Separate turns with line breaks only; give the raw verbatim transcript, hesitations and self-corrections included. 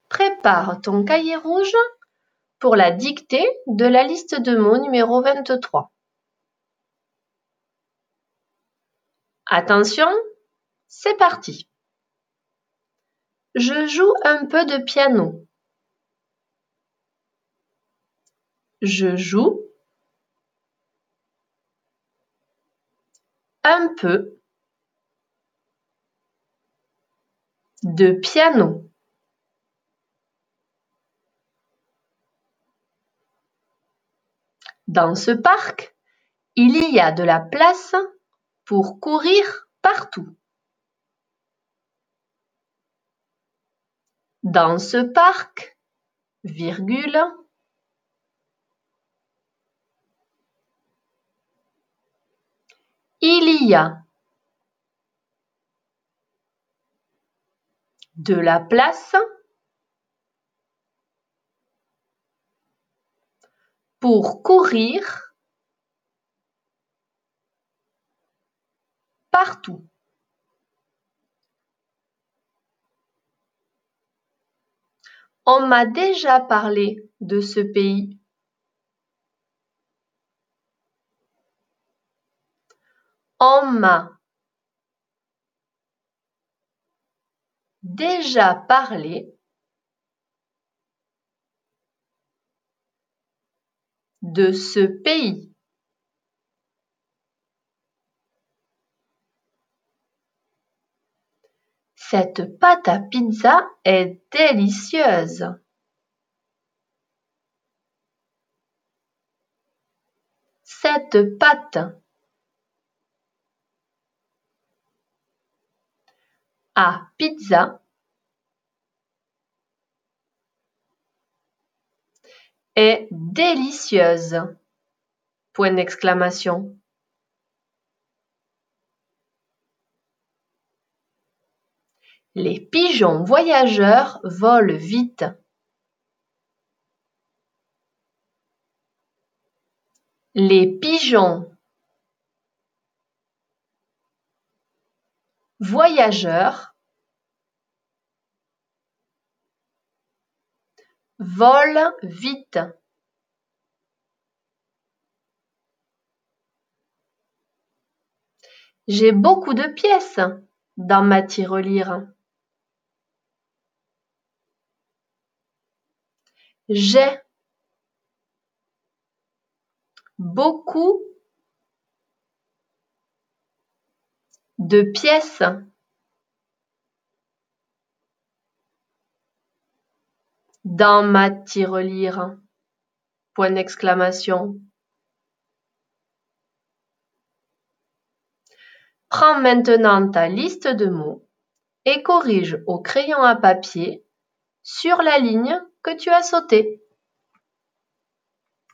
Prépare ton cahier rouge pour la dictée de la liste de mots numéro vingt-trois. Attention, c'est parti. Je joue un peu de piano. Je joue un peu de piano. Dans ce parc, il y a de la place pour courir partout. Dans ce parc, virgule, il y a de la place pour courir partout. On m'a déjà parlé de ce pays. On m'a déjà parlé de ce pays. Cette pâte à pizza est délicieuse. Cette pâte à pizza est délicieuse. Point d'exclamation. Les pigeons voyageurs volent vite. Les pigeons voyageurs volent vite. J'ai beaucoup de pièces dans ma tirelire. J'ai beaucoup de pièces dans ma tirelire. Point d'exclamation. Prends maintenant ta liste de mots et corrige au crayon à papier sur la ligne que tu as sautée.